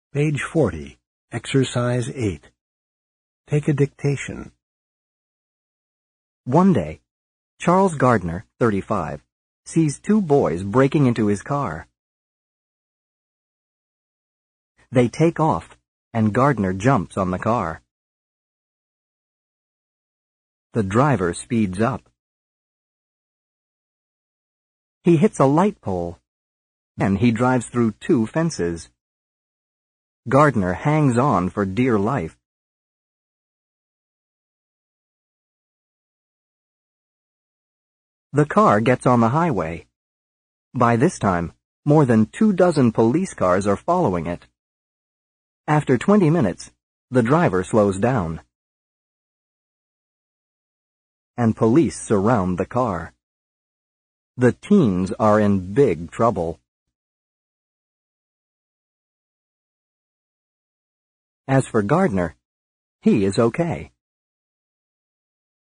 Page 40, Exercise 8. Take a dictation. One day, Charles Gardner, 35, sees two boys breaking into his car. They take off, and Gardner jumps on the car. The driver speeds up. He hits a light pole, and he drives through two fences. Gardner hangs on for dear life. The car gets on the highway. By this time, more than 24 police cars are following it. After 20 minutes, the driver slows down, and police surround the car. The teens are in big trouble. As for Gardner, he is okay.